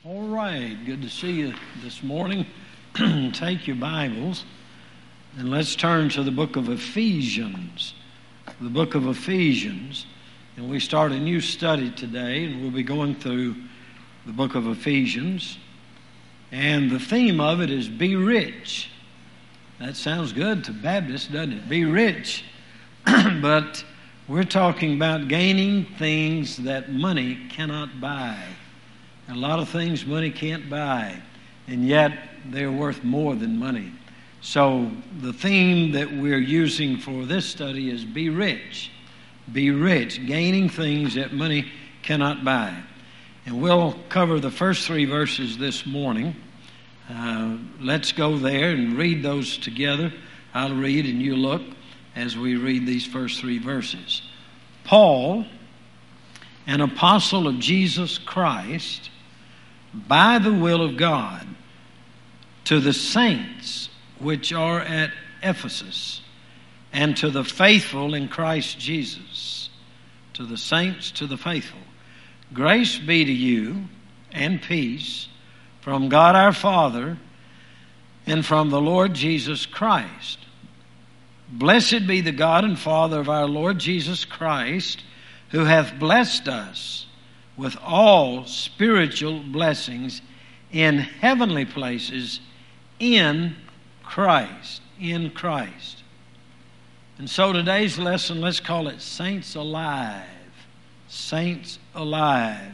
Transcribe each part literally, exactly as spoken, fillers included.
All right, good to see you this morning. Take your Bibles and let's turn to the book of Ephesians. The book of Ephesians. And we start a new study today, and we'll be going through the book of Ephesians. And the theme of it is be rich. That sounds good to Baptists, doesn't it? Be rich. But we're talking about gaining things that money cannot buy. A lot of things money can't buy, and yet they're worth more than money. So the theme that we're using for this study is be rich. Be rich, gaining things that money cannot buy. And we'll cover the first three verses this morning. Uh, let's go there and read those together. I'll read and you look as we read these first three verses. Paul, an apostle of Jesus Christ, by the will of God, to the saints which are at Ephesus, and to the faithful in Christ Jesus, to the saints, to the faithful. Grace be to you and peace from God our Father and from the Lord Jesus Christ. Blessed be the God and Father of our Lord Jesus Christ, who hath blessed us with all spiritual blessings in heavenly places in Christ. In Christ. And so today's lesson, let's call it Saints Alive. Saints Alive.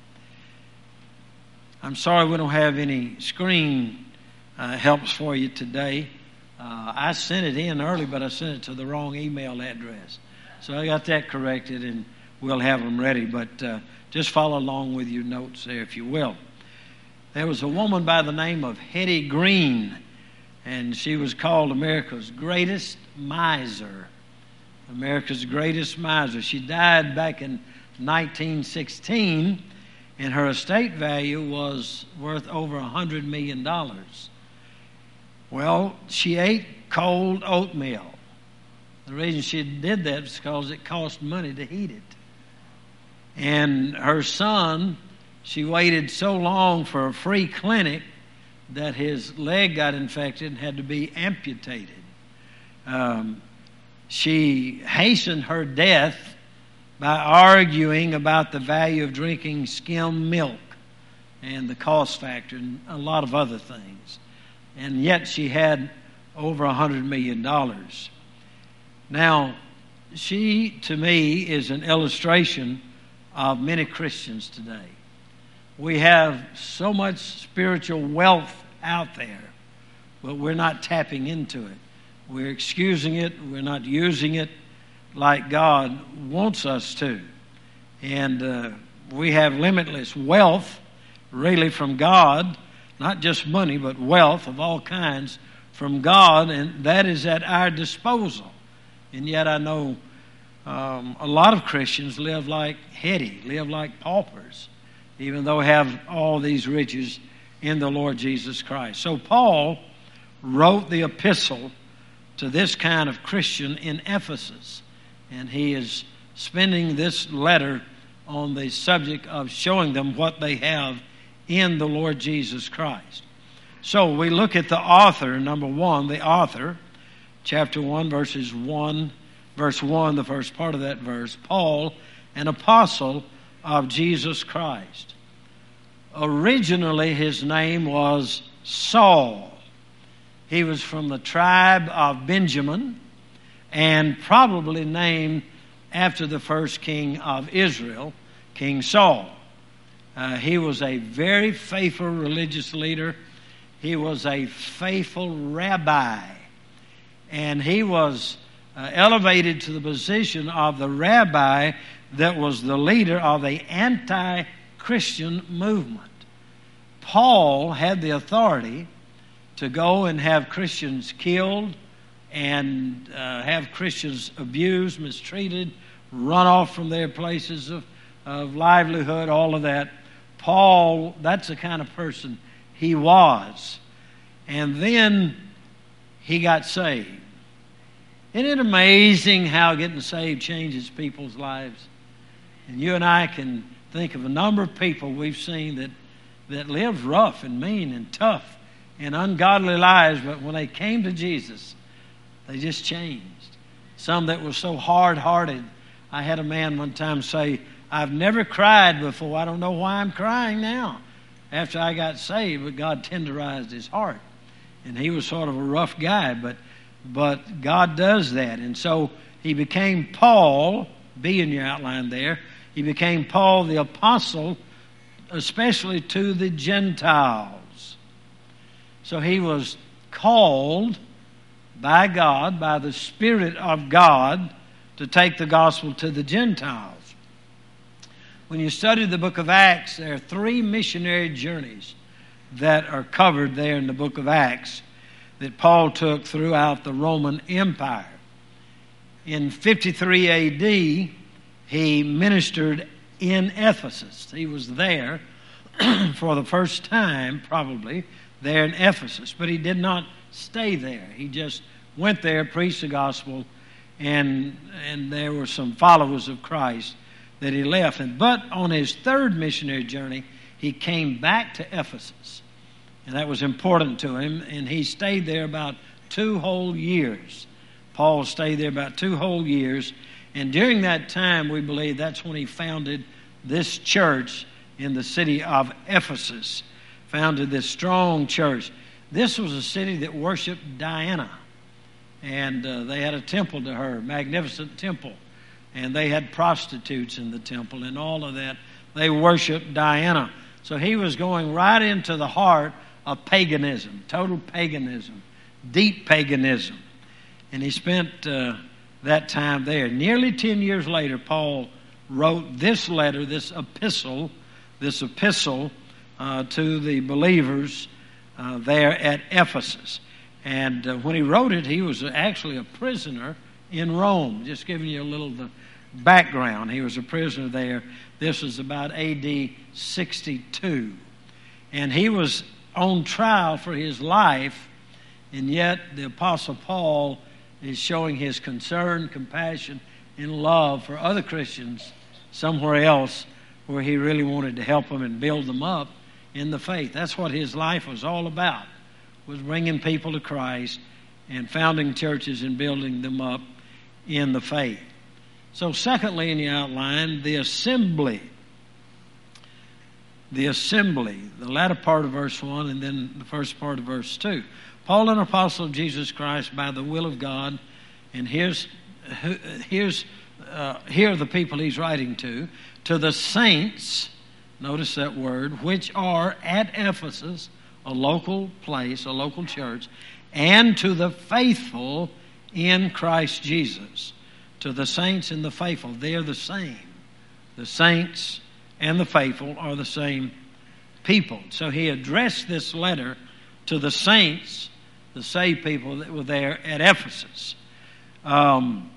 I'm sorry we don't have any screen uh, helps for you today. Uh, I sent it in early, but I sent it to the wrong email address. So I got that corrected, and we'll have them ready. But uh, just follow along with your notes there, if you will. There was a woman by the name of Hetty Green, and she was called America's greatest miser. America's greatest miser. She died back in nineteen sixteen, and her estate value was worth over one hundred million dollars. Well, she ate cold oatmeal. The reason she did that was because it cost money to heat it. And her son, she waited so long for a free clinic that his leg got infected and had to be amputated. Um, she hastened her death by arguing about the value of drinking skim milk and the cost factor and a lot of other things. And yet she had over one hundred million dollars. Now, she, to me, is an illustration of many Christians today. We have so much spiritual wealth out there, but we're not tapping into it. We're excusing it. We're not using it like God wants us to. And uh, we have limitless wealth, really, from God, not just money, but wealth of all kinds from God, and that is at our disposal. And yet I know um, a lot of Christians live like Hetty, live like paupers, even though they have all these riches in the Lord Jesus Christ. So Paul wrote the epistle to this kind of Christian in Ephesus, and he is spending this letter on the subject of showing them what they have in the Lord Jesus Christ. So we look at the author, number one, the author, chapter one, verses one, verse one, the first part of that verse, Paul, an apostle of Jesus Christ. Originally, his name was Saul. He was from the tribe of Benjamin and probably named after the first king of Israel, King Saul. Uh, he was a very faithful religious leader. He was a faithful rabbi. And he was uh, elevated to the position of the rabbi that was the leader of the anti-Christian movement. Paul had the authority to go and have Christians killed and uh, have Christians abused, mistreated, run off from their places of, of livelihood, all of that. Paul, that's the kind of person he was. And then he got saved. Isn't it amazing how getting saved changes people's lives? And you and I can think of a number of people we've seen that that lived rough and mean and tough and ungodly lives, but when they came to Jesus, they just changed. Some that were so hard-hearted. I had a man one time say, I've never cried before. I don't know why I'm crying now. After I got saved, but God tenderized his heart. And he was sort of a rough guy, but but God does that. And so he became Paul, be in your outline there. He became Paul the apostle, especially to the Gentiles. So he was called by God, by the Spirit of God, to take the gospel to the Gentiles. When you study the book of Acts, there are three missionary journeys that are covered there in the book of Acts that Paul took throughout the Roman Empire. In fifty-three A D, he ministered in Ephesus. He was there for the first time, probably, there in Ephesus. But he did not stay there. He just went there, preached the gospel, and, and there were some followers of Christ that he left. And, but on his third missionary journey, he came back to Ephesus. And that was important to him. And he stayed there about two whole years. Paul stayed there about two whole years. And during that time, we believe that's when he founded this church in the city of Ephesus. Founded this strong church. This was a city that worshiped Diana. And uh, they had a temple to her, magnificent temple. And they had prostitutes in the temple and all of that. They worshiped Diana. So he was going right into the heart of paganism, total paganism, deep paganism. And he spent uh, that time there. Nearly ten years later, Paul wrote this letter, this epistle, this epistle uh, to the believers uh, there at Ephesus. And uh, when he wrote it, he was actually a prisoner in Rome. Just giving you a little the background. He was a prisoner there. This was about A D sixty-two. And he was on trial for his life, and yet the Apostle Paul is showing his concern, compassion, and love for other Christians somewhere else where he really wanted to help them and build them up in the faith. That's what his life was all about, was bringing people to Christ and founding churches and building them up in the faith. So secondly in the outline, the assembly. The assembly, the latter part of verse one and then the first part of verse two. Paul, an apostle of Jesus Christ by the will of God, and here's, here's uh, here are the people he's writing to, to the saints, notice that word, which are at Ephesus, a local place, a local church, and to the faithful in Christ Jesus. To the saints and the faithful, they are the same. The saints and the faithful are the same people. So he addressed this letter to the saints, the saved people that were there at Ephesus. Um,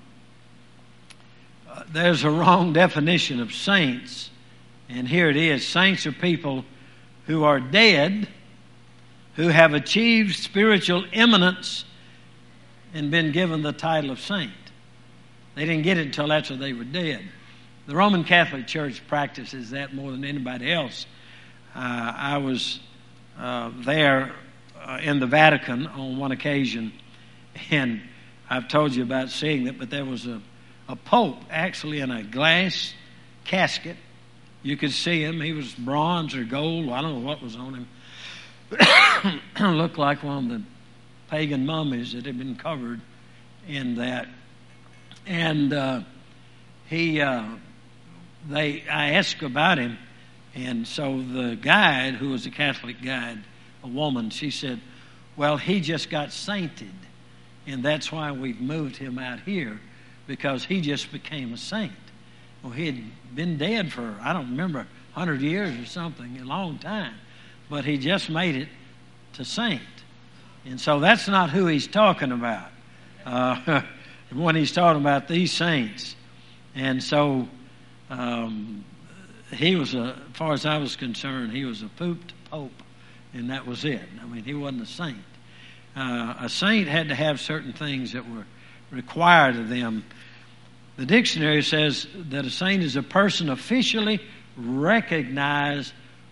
uh, there's a wrong definition of saints, and here it is. Saints are people who are dead, who have achieved spiritual eminence and been given the title of saint. They didn't get it until after they were dead. The Roman Catholic Church practices that more than anybody else. Uh, I was uh, there uh, in the Vatican on one occasion, and I've told you about seeing that, but there was a, a pope actually in a glass casket. You could see him. He was bronze or gold. I don't know what was on him. Looked like one of the pagan mummies that had been covered in that. And uh, he, uh, they, I asked about him, and so the guide, who was a Catholic guide, a woman, she said, well, he just got sainted, and that's why we've moved him out here, because he just became a saint. Well, he had been dead for, I don't remember, one hundred years or something, a long time, but he just made it to saint. And so that's not who he's talking about. Uh, when he's talking about these saints. And so um, he was, a, as far as I was concerned, he was a pooped pope, and that was it. I mean, he wasn't a saint. Uh, a saint had to have certain things that were required of them. The dictionary says that a saint is a person officially recognized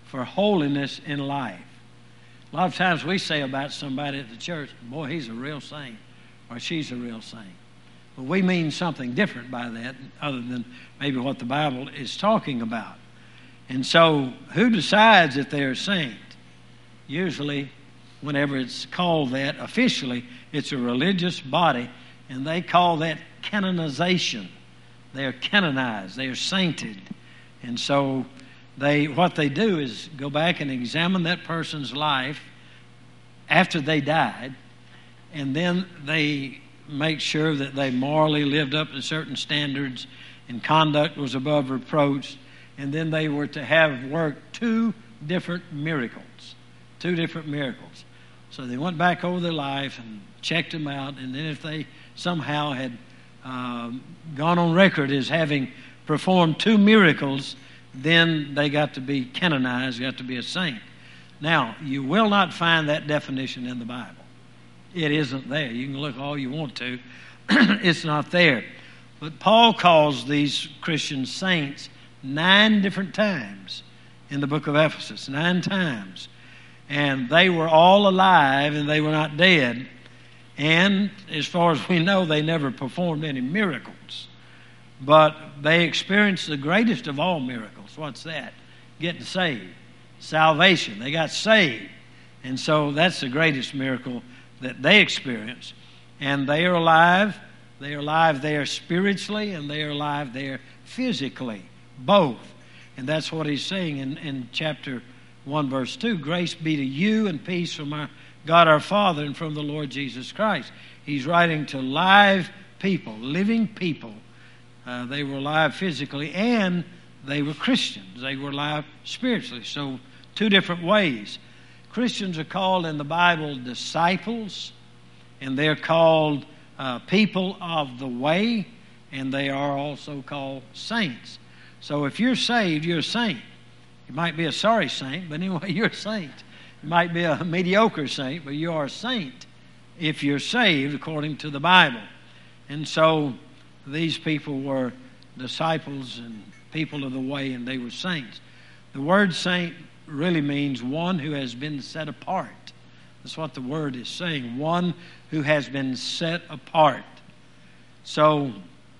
for holiness in life. A lot of times we say about somebody at the church, boy, he's a real saint, or she's a real saint. But we mean something different by that, other than maybe what the Bible is talking about. And so, who decides if they're a saint? Usually, whenever it's called that officially, it's a religious body, and they call that canonization. They are canonized. They are sainted. And so, they what they do is go back and examine that person's life after they died, and then they make sure that they morally lived up to certain standards and conduct was above reproach, and then they were to have worked two different miracles. Two different miracles. So they went back over their life and checked them out, and then if they somehow had uh, gone on record as having performed two miracles, then they got to be canonized, got to be a saint. Now, you will not find that definition in the Bible. It isn't there. You can look all you want to. It's not there. But Paul calls these Christian saints nine different times in the book of Ephesus. Nine times. And they were all alive and they were not dead. And as far as we know, they never performed any miracles. But they experienced the greatest of all miracles. What's that? Getting saved. Salvation. They got saved. And so that's the greatest miracle that they experience. And they are alive. They are alive there spiritually, and they are alive there physically. Both. And that's what he's saying in, in chapter one, verse two. Grace be to you and peace from our God our Father and from the Lord Jesus Christ. He's writing to live people, living people. Uh, they were alive physically, and they were Christians. They were alive spiritually. So two different ways. Christians are called in the Bible disciples, and they're called uh, people of the way, and they are also called saints. So if you're saved, you're a saint. You might be a sorry saint, but anyway, you're a saint. You might be a mediocre saint, but you are a saint if you're saved according to the Bible. And so these people were disciples and people of the way, and they were saints. The word saint really means one who has been set apart. That's what the word is saying. One who has been set apart. So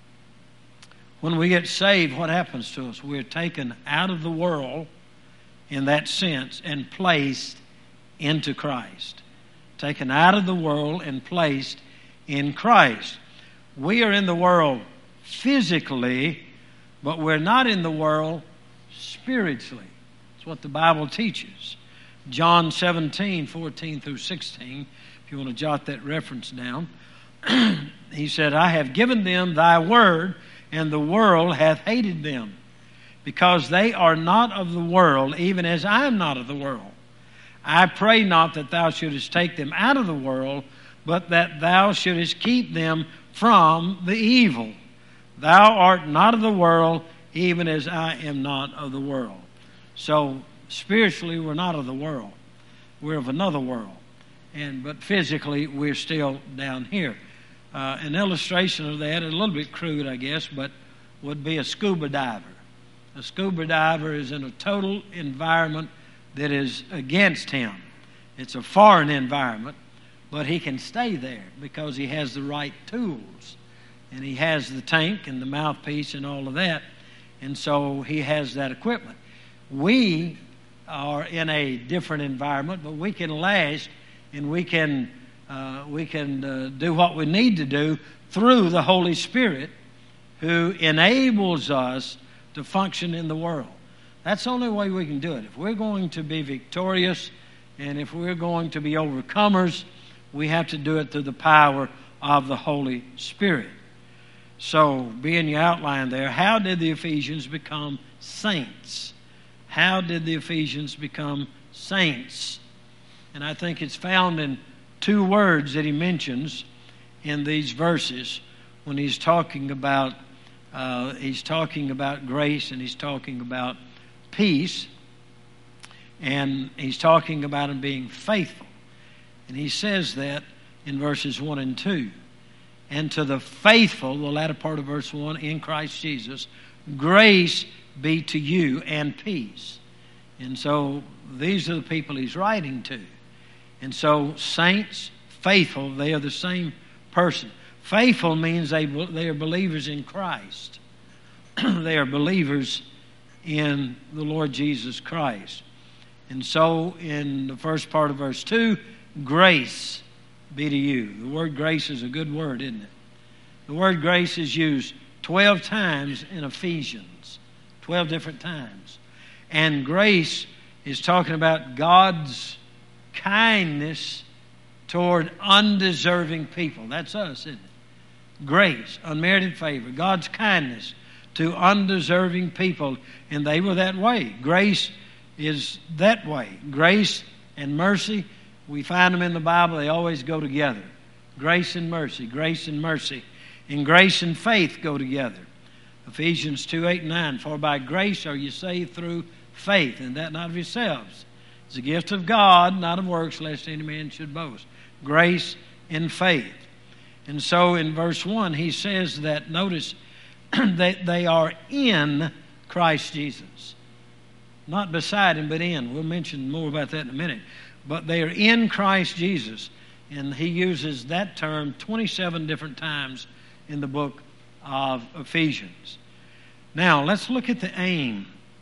when we get saved, what happens to us? We're taken out of the world in that sense and placed into Christ. Taken out of the world and placed in Christ. We are in the world physically, but we're not in the world spiritually. That's what the Bible teaches. John seventeen, fourteen through sixteen, if you want to jot that reference down. He said, I have given them thy word, and the world hath hated them, because they are not of the world, even as I am not of the world. I pray not that thou shouldest take them out of the world, but that thou shouldest keep them from the evil. Thou art not of the world, even as I am not of the world. So spiritually, we're not of the world. We're of another world. And but physically, we're still down here. Uh, an illustration of that, a little bit crude, I guess, but would be a scuba diver. A scuba diver is in a total environment that is against him. It's a foreign environment, but he can stay there because he has the right tools. And he has the tank and the mouthpiece and all of that. And so he has that equipment. We are in a different environment, but we can last and we can uh, we can uh, do what we need to do through the Holy Spirit, who enables us to function in the world. That's the only way we can do it. If we're going to be victorious and if we're going to be overcomers, we have to do it through the power of the Holy Spirit. So, being your outline there, how did the Ephesians become saints? How did the Ephesians become saints? And I think it's found in two words that he mentions in these verses when he's talking about uh, he's talking about grace, and he's talking about peace, and he's talking about him being faithful. And he says that in verses one and two. And to the faithful, the latter part of verse one, in Christ Jesus, grace be to you and peace. And so these are the people he's writing to. And so saints, faithful, they are the same person. Faithful means they, they are believers in Christ. They are believers in the Lord Jesus Christ. And so in the first part of verse two, grace be to you. The word grace is a good word, isn't it? The word grace is used twelve times in Ephesians. twelve different times. And grace is talking about God's kindness toward undeserving people. That's us, isn't it? Grace, unmerited favor. God's kindness to undeserving people. And they were that way. Grace is that way. Grace and mercy, we find them in the Bible. They always go together. Grace and mercy. Grace and mercy. And grace and faith go together. Ephesians two, eight, and nine. For by grace are you saved through faith, and that not of yourselves. It's a gift of God, not of works, lest any man should boast. Grace and faith. And so in verse one, he says that, notice, that they are in Christ Jesus. Not beside him, but in. We'll mention more about that in a minute. But they are in Christ Jesus. And he uses that term twenty-seven different times in the book of Ephesians. Now, let's look at the aim.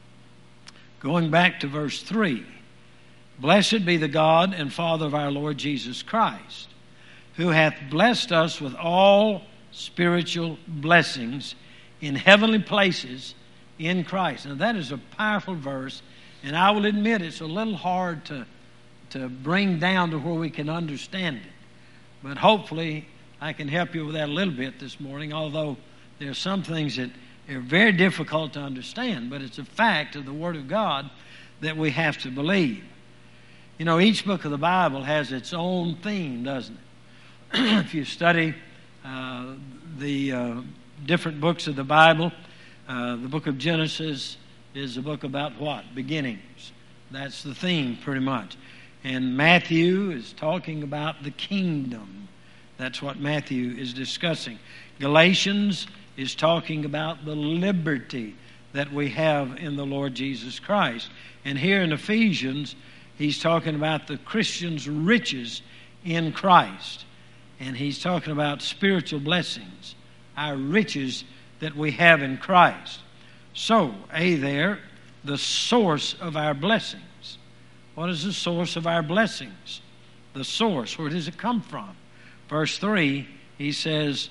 Going back to verse three. Blessed be the God and Father of our Lord Jesus Christ, who hath blessed us with all spiritual blessings in heavenly places in Christ. Now, that is a powerful verse, and I will admit it's a little hard to, to bring down to where we can understand it. But hopefully, I can help you with that a little bit this morning, although there are some things that are very difficult to understand, but it's a fact of the Word of God that we have to believe. You know, each book of the Bible has its own theme, doesn't it? If you study uh, the uh, different books of the Bible, uh, the book of Genesis is a book about what? Beginnings. That's the theme, pretty much. And Matthew is talking about the kingdom. That's what Matthew is discussing. Galatians is talking about the liberty that we have in the Lord Jesus Christ. And here in Ephesians, he's talking about the Christian's riches in Christ. And he's talking about spiritual blessings, our riches that we have in Christ. So, A there, the source of our blessings. What is the source of our blessings? The source, where does it come from? Verse three, he says,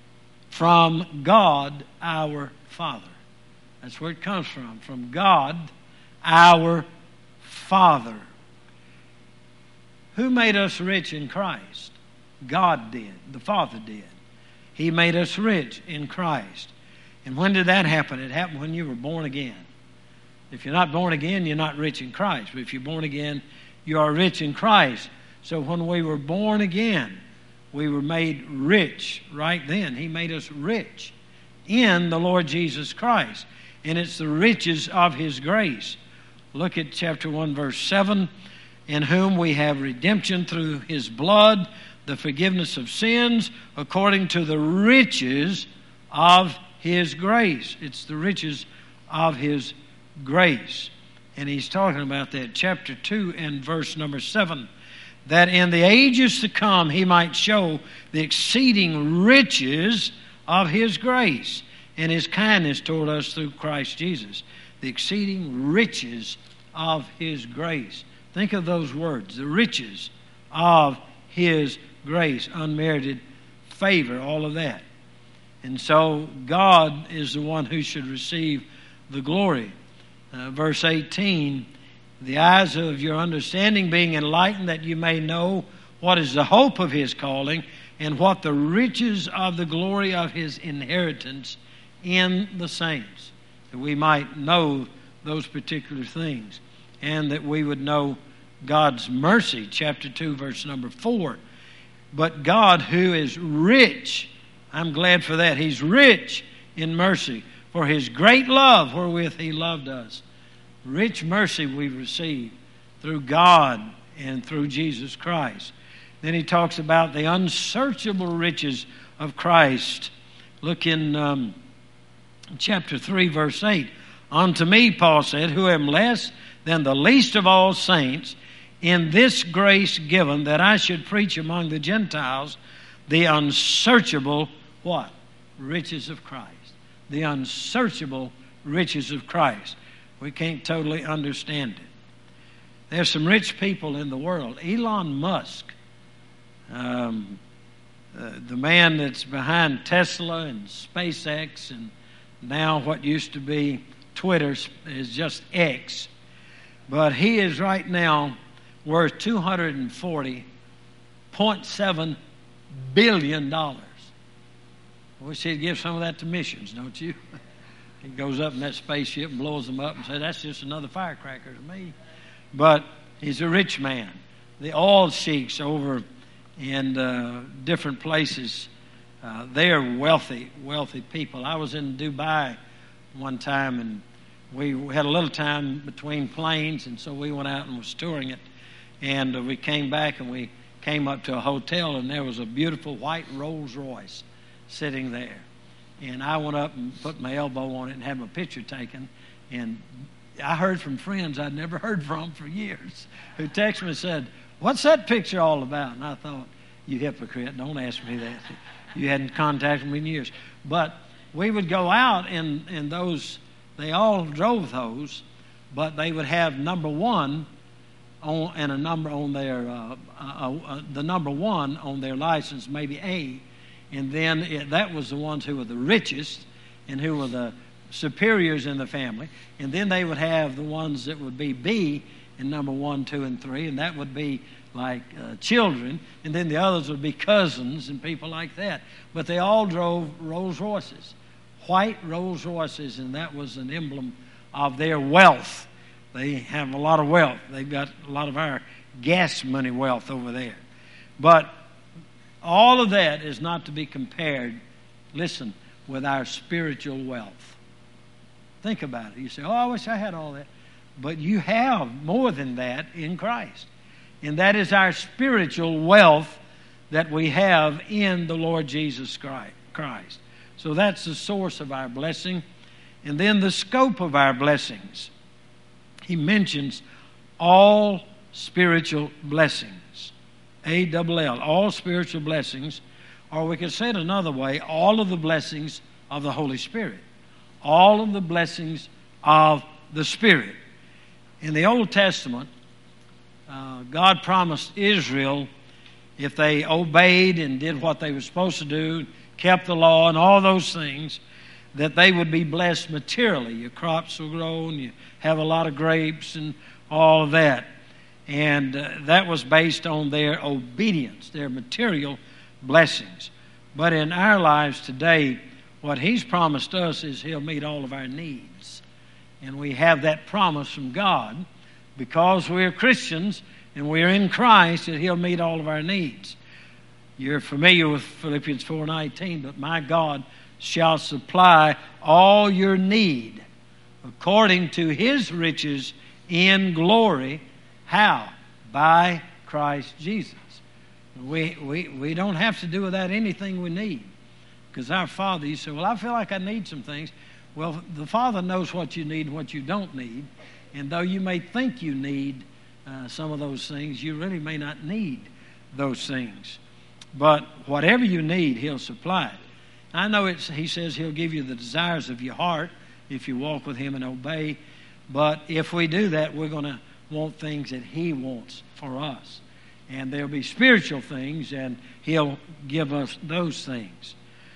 from God our Father. That's where it comes from. From God our Father. Who made us rich in Christ? God did. The Father did. He made us rich in Christ. And when did that happen? It happened when you were born again. If you're not born again, you're not rich in Christ. But if you're born again, you are rich in Christ. So when we were born again, we were made rich right then. He made us rich in the Lord Jesus Christ. And it's the riches of His grace. Look at chapter one, verse seven. In whom we have redemption through His blood, the forgiveness of sins, according to the riches of His grace. It's the riches of His grace. And he's talking about that. Chapter two and verse number seven. That in the ages to come He might show the exceeding riches of His grace and His kindness toward us through Christ Jesus. The exceeding riches of His grace. Think of those words. The riches of His grace. Unmerited favor. All of that. And so God is the one who should receive the glory. Uh, verse eighteen. The eyes of your understanding being enlightened, that you may know what is the hope of His calling and what the riches of the glory of His inheritance in the saints. That we might know those particular things. And that we would know God's mercy. Chapter two, verse number four. But God, who is rich, I'm glad for that. He's rich in mercy, for His great love wherewith He loved us. Rich mercy we've received through God and through Jesus Christ. Then he talks about the unsearchable riches of Christ. Look in um, chapter three, verse eight. Unto me, Paul said, who am less than the least of all saints, in this grace given that I should preach among the Gentiles the unsearchable, what? Riches of Christ. The unsearchable riches of Christ. We can't totally understand it. There's some rich people in the world. Elon Musk, um, uh, the man that's behind Tesla and SpaceX, and now what used to be Twitter is just X. But he is right now worth two hundred forty point seven billion dollars. I wish he'd give some of that to missions, don't you? He goes up in that spaceship and blows them up and says, that's just another firecracker to me. But he's a rich man. The oil sheiks over in uh, different places, uh, they're wealthy, wealthy people. I was in Dubai one time, and we had a little time between planes, and so we went out and was touring it. And uh, we came back, and we came up to a hotel, and there was a beautiful white Rolls Royce sitting there. And I went up and put my elbow on it and had my picture taken. And I heard from friends I'd never heard from for years who texted me and said, what's that picture all about? And I thought, you hypocrite, don't ask me that. You hadn't contacted me in years. But we would go out in, in those, they all drove those, but they would have number one on, and a number on their, uh, uh, uh, the number one on their license, maybe A. And then it, that was the ones who were the richest and who were the superiors in the family. And then they would have the ones that would be B in number one, two, and three. And that would be like uh, children. And then the others would be cousins and people like that. But they all drove Rolls Royces, white Rolls Royces. And that was an emblem of their wealth. They have a lot of wealth. They've got a lot of our gas money wealth over there. But all of that is not to be compared, listen, with our spiritual wealth. Think about it. You say, oh, I wish I had all that. But you have more than that in Christ. And that is our spiritual wealth that we have in the Lord Jesus Christ. So that's the source of our blessing. And then the scope of our blessings. He mentions all spiritual blessings. A double L, all spiritual blessings, or we could say it another way, all of the blessings of the Holy Spirit. All of the blessings of the Spirit. In the Old Testament, uh, God promised Israel, if they obeyed and did what they were supposed to do, kept the law and all those things, that they would be blessed materially. Your crops will grow and you have a lot of grapes and all of that. And uh, that was based on their obedience, their material blessings. But in our lives today, what He's promised us is He'll meet all of our needs. And we have that promise from God because we're Christians and we're in Christ, that He'll meet all of our needs. You're familiar with Philippians four nineteen, but my God shall supply all your need according to His riches in glory. How? By Christ Jesus. We, we, we don't have to do without anything we need. Because our Father, you say, well, I feel like I need some things. Well, the Father knows what you need and what you don't need. And though you may think you need uh, some of those things, you really may not need those things. But whatever you need, He'll supply it. I know it's, He says He'll give you the desires of your heart if you walk with Him and obey. But if we do that, we're going to want things that He wants for us. And there'll be spiritual things, and He'll give us those things.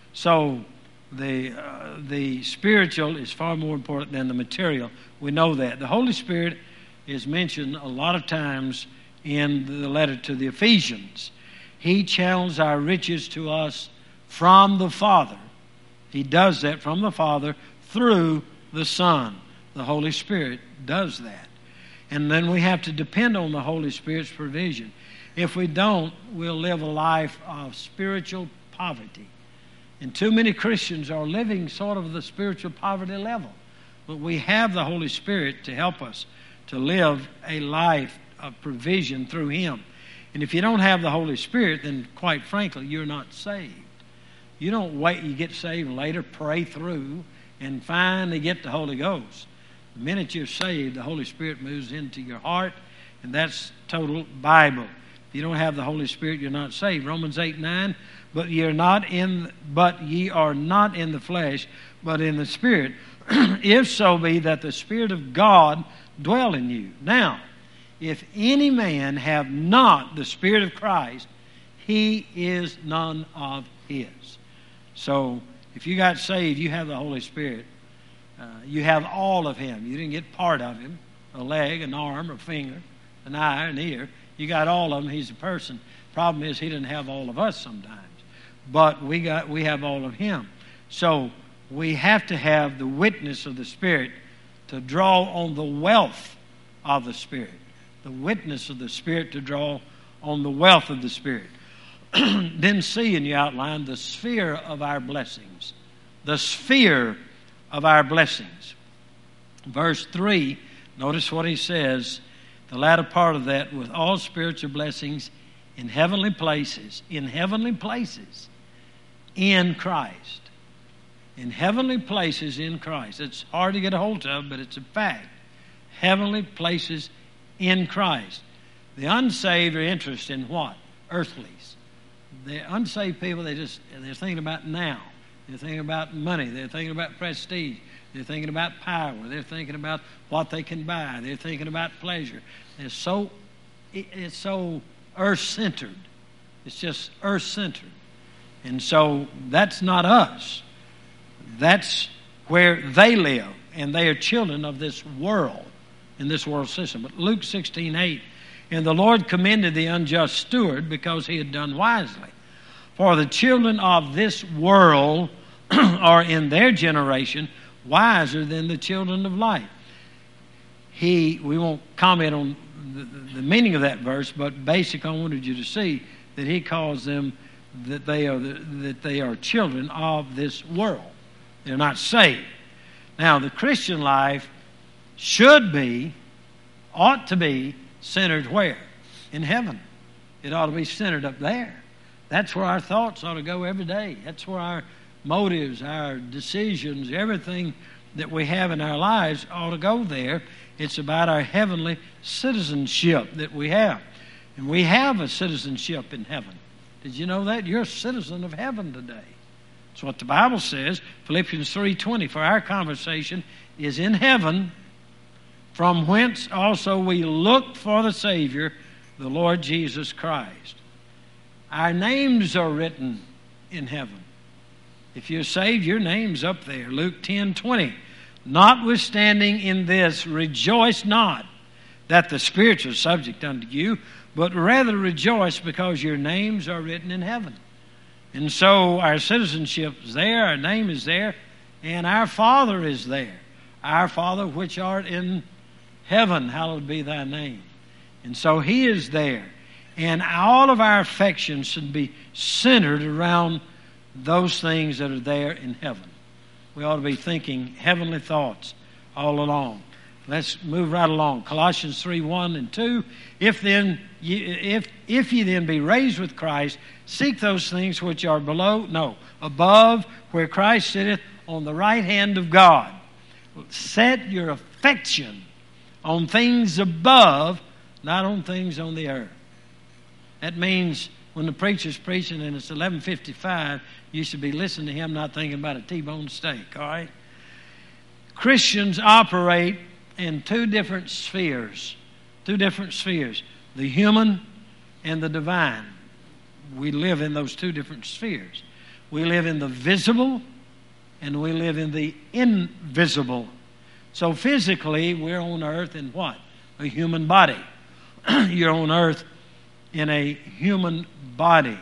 So the uh, the spiritual is far more important than the material. We know that. The Holy Spirit is mentioned a lot of times in the letter to the Ephesians. He channels our riches to us from the Father. He does that from the Father through the Son. The Holy Spirit does that. And then we have to depend on the Holy Spirit's provision. If we don't, we'll live a life of spiritual poverty. And too many Christians are living sort of the spiritual poverty level. But we have the Holy Spirit to help us to live a life of provision through Him. And if you don't have the Holy Spirit, then quite frankly, you're not saved. You don't wait, you get saved and later pray through and finally get the Holy Ghost. The minute you're saved, the Holy Spirit moves into your heart, and that's total Bible. If you don't have the Holy Spirit, you're not saved. Romans eight nine, but ye are not in, but ye are not in the flesh, but in the Spirit, if so be that the Spirit of God dwell in you. Now, if any man have not the Spirit of Christ, he is none of his. So, if you got saved, you have the Holy Spirit. Uh, you have all of Him. You didn't get part of Him, a leg, an arm, a finger, an eye, an ear. You got all of Him. He's a person. Problem is, He didn't have all of us sometimes. But we got we have all of Him. So, we have to have the witness of the Spirit to draw on the wealth of the Spirit. The witness of the Spirit to draw on the wealth of the Spirit. Then see in your outline the sphere of our blessings. The sphere of our blessings. Verse three, notice what he says, the latter part of that, with all spiritual blessings in heavenly places. In heavenly places in Christ. In heavenly places in Christ. It's hard to get a hold of, but it's a fact. Heavenly places in Christ. The unsaved are interested in what? Earthlies. The unsaved people, they just, they're thinking about now. They're thinking about money. They're thinking about prestige. They're thinking about power. They're thinking about what they can buy. They're thinking about pleasure. They're so, it's so earth-centered. It's just earth-centered. And so that's not us. That's where they live. And they are children of this world, in this world system. But Luke sixteen eight, and the Lord commended the unjust steward because he had done wisely. For the children of this world are in their generation wiser than the children of light. He, we won't comment on the, the meaning of that verse, but basically I wanted you to see that he calls them that they are the, that they are children of this world. They're not saved. Now the Christian life should be, ought to be centered where? In heaven. It ought to be centered up there. That's where our thoughts ought to go every day. That's where our motives, our decisions, everything that we have in our lives ought to go there. It's about our heavenly citizenship that we have. And we have a citizenship in heaven. Did you know that? You're a citizen of heaven today. That's what the Bible says. Philippians three twenty, for our conversation is in heaven, from whence also we look for the Savior, the Lord Jesus Christ. Our names are written in heaven. If you're saved, your name's up there. Luke ten twenty. Notwithstanding in this, rejoice not that the spirits are subject unto you, but rather rejoice because your names are written in heaven. And so our citizenship is there, our name is there, and our Father is there. Our Father which art in heaven, hallowed be thy name. And so He is there. And all of our affections should be centered around those things that are there in heaven. We ought to be thinking heavenly thoughts all along. Let's move right along. Colossians three one and two. If then, ye, if if ye then be raised with Christ, seek those things which are below, no, above, where Christ sitteth on the right hand of God. Set your affection on things above, not on things on the earth. That means when the preacher's preaching and it's eleven fifty-five, you should be listening to him, not thinking about a T-bone steak, all right? Christians operate in two different spheres, two different spheres, the human and the divine. We live in those two different spheres. We live in the visible and we live in the invisible. So physically, we're on earth in what? A human body. You're on earth in a human body.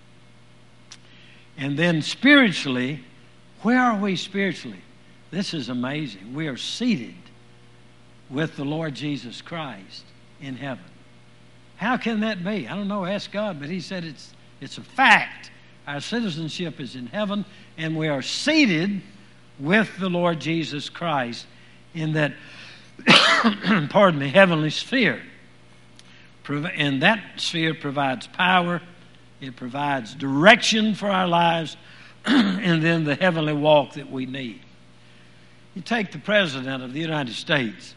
And then spiritually, where are we spiritually? This is amazing. We are seated with the Lord Jesus Christ in heaven. How can that be? I don't know, ask God, but He said it's it's a fact. Our citizenship is in heaven, and we are seated with the Lord Jesus Christ in that, pardon me, heavenly sphere. And that sphere provides power, it provides direction for our lives, and then the heavenly walk that we need. You take the President of the United States.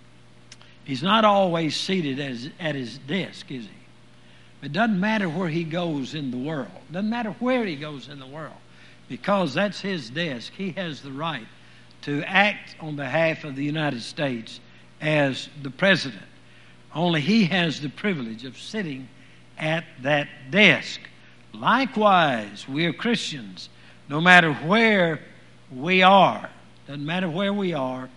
He's not always seated as, at his desk, is he? It doesn't matter where he goes in the world. It doesn't matter where he goes in the world. Because that's his desk. He has the right to act on behalf of the United States as the President. Only he has the privilege of sitting at that desk. Likewise, we are Christians. No matter where we are, doesn't matter where we are,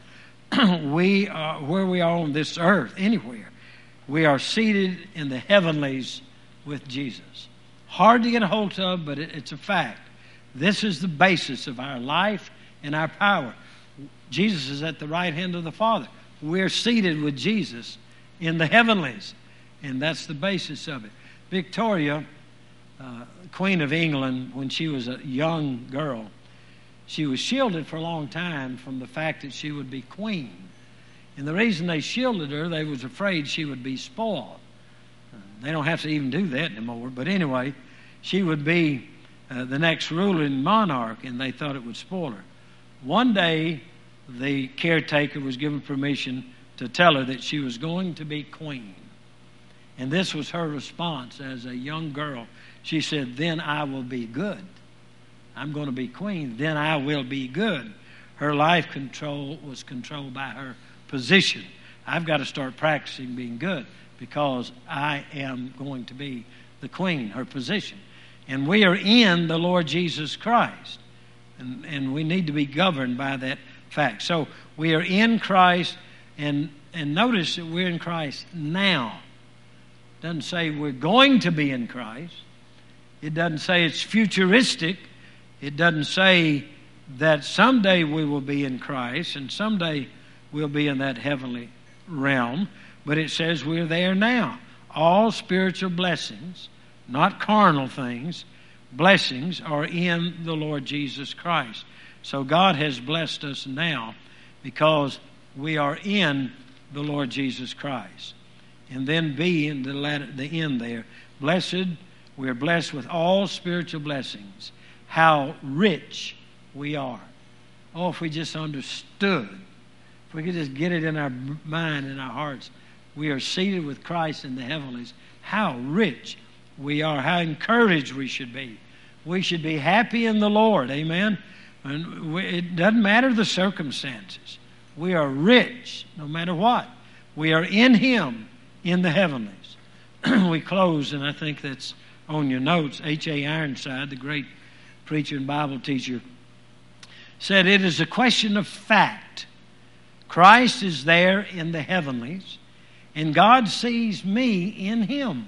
we are where we are on this earth, anywhere, we are seated in the heavenlies with Jesus. Hard to get a hold of, but it, it's a fact. This is the basis of our life and our power. Jesus is at the right hand of the Father. We're seated with Jesus in the heavenlies, and that's the basis of it. Victoria, uh, Queen of England, when she was a young girl, she was shielded for a long time from the fact that she would be queen. And the reason they shielded her, they was afraid she would be spoiled. Uh, they don't have to even do that anymore. But anyway, she would be uh, the next ruling monarch, and they thought it would spoil her. One day, the caretaker was given permission to tell her that she was going to be queen. And this was her response as a young girl. She said, "Then I will be good. I'm going to be queen. Then I will be good." Her life control was controlled by her position. I've got to start practicing being good because I am going to be the queen, her position. And we are in the Lord Jesus Christ. And, and we need to be governed by that fact. So we are in Christ, and, and notice that we're in Christ now. It doesn't say we're going to be in Christ. It doesn't say it's futuristic. It doesn't say that someday we will be in Christ and someday we'll be in that heavenly realm. But it says we're there now. All spiritual blessings, not carnal things, blessings are in the Lord Jesus Christ. So God has blessed us now because we are in the Lord Jesus Christ. And then be in the, latter, the end there. Blessed, we are blessed with all spiritual blessings. How rich we are. Oh, if we just understood, if we could just get it in our mind and our hearts, we are seated with Christ in the heavenlies. How rich we are, how encouraged we should be. We should be happy in the Lord, amen? And we, it doesn't matter the circumstances. We are rich no matter what. We are in Him in the heavenlies. We close, and I think that's on your notes. H A Ironside, the great preacher and Bible teacher, said it is a question of fact. Christ is there in the heavenlies, and God sees me in Him.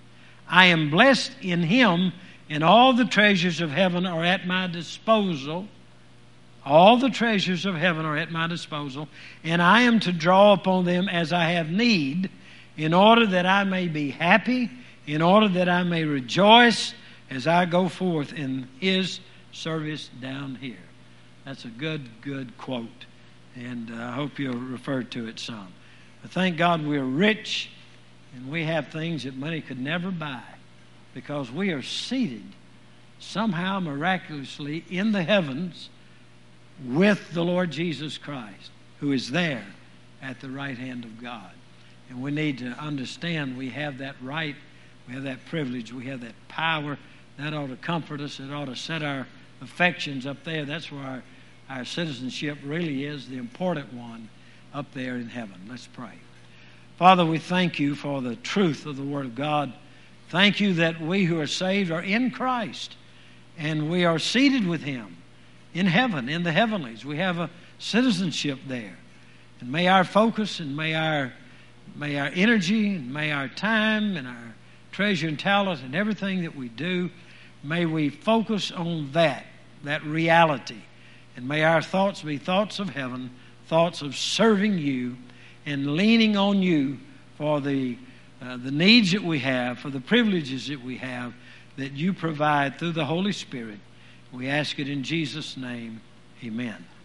I am blessed in Him, and all the treasures of heaven are at my disposal. All the treasures of heaven are at my disposal, and I am to draw upon them as I have need, in order that I may be happy, in order that I may rejoice as I go forth in His service down here. That's a good, good quote, and I hope you'll refer to it some. But thank God we're rich, and we have things that money could never buy, because we are seated somehow miraculously in the heavens with the Lord Jesus Christ, who is there at the right hand of God. And we need to understand we have that right, we have that privilege, we have that power. That ought to comfort us. It ought to set our affections up there. That's where our, our citizenship really is, the important one, up there in heaven. Let's pray. Father, we thank You for the truth of the Word of God. Thank You that we who are saved are in Christ, and we are seated with Him in heaven, in the heavenlies. We have a citizenship there. And may our focus and may our may our energy and may our time and our treasure and talent and everything that we do, may we focus on that, that reality. And may our thoughts be thoughts of heaven, thoughts of serving You and leaning on You for the uh, the needs that we have, for the privileges that we have, that You provide through the Holy Spirit. We ask it in Jesus' name. Amen.